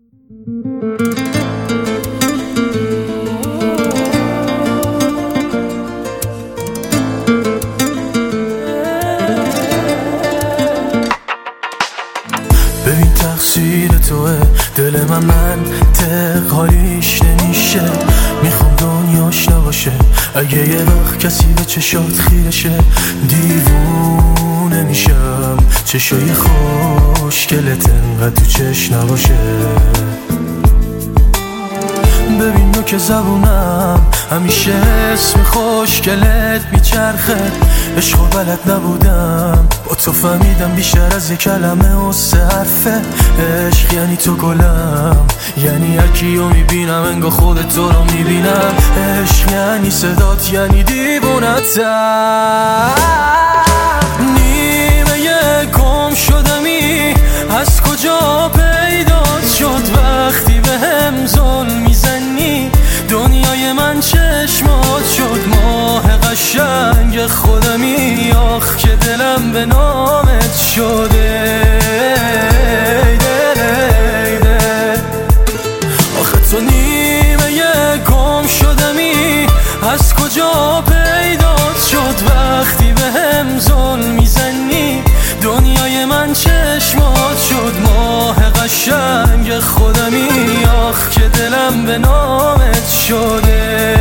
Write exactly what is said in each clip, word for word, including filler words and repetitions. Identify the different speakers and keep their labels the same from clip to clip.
Speaker 1: ببین تقصیر توه، دل من منطق حالیش نمیشه. میخوام دنیاش نباشه، اگه یه وقت کسی به چشات خیرشه. دیوونه میشم چشای خوشگلت انقدر تو چشم نباشه. ببین نو که زبونم همیشه اسم خوشگلت میچرخه. عشقو بلد نبودم، با تو فهمیدم بیشتر از یه کلمه و سه حرفه. عشق یعنی تو گلم، یعنی هرکیو میبینم انگار خود تو رو میبینم. عشق یعنی صدات، یعنی دیوونتم. نیمه گم شدمی، از کجا پیدات شد وقتی به هم ظلم میزنی؟ دنیای من چشمات شد ماه قشنگ خودمی. آخ که دلم به نامت شده. آخه تو نیمه گم شدمی، از کجا پیدات شد وقتی به هم ظلم میزنی؟ دنیای من چشمات شد ماه قشنگ خودمی. آخ که دلم به نامت شده.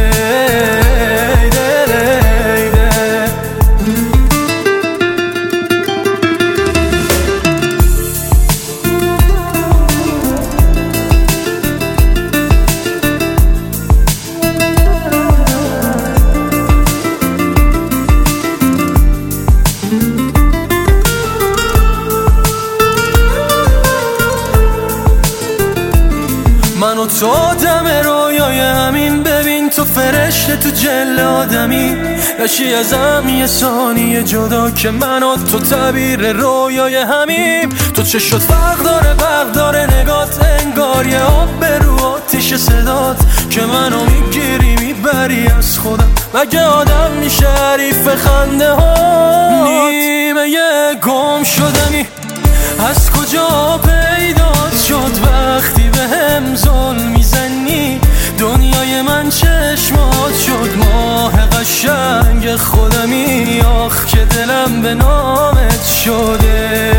Speaker 1: من و تو آدم رویای همین. ببین تو فرشته تو جل آدمی، نشی ازم یه ثانیه جدا که من و تو تعبیر رویای همیم. تو چه شد فرق داره برق داره نگات، انگار یه آب به رو آتیش صدات که منو میگیری میبری از خودم. مگه آدم میشه حریف خنده ها؟ نیمه گم شدنی، از کجا پیدات شد وقتی به هم ظلم میزنی؟ دنیای من چشمات شد ماه قشنگ خودمی. آخ که دلم به نامت شده.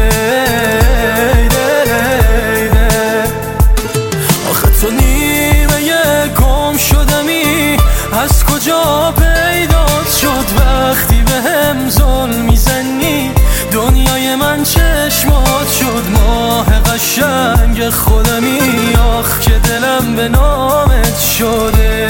Speaker 1: آخه تو نیمه گم شدمی، از کجا پیدات شد وقتی به هم ظلم میزنی؟ دنیای من چشمات شد ماه قشنگ خودمی. آخ که دلم به نامت شده.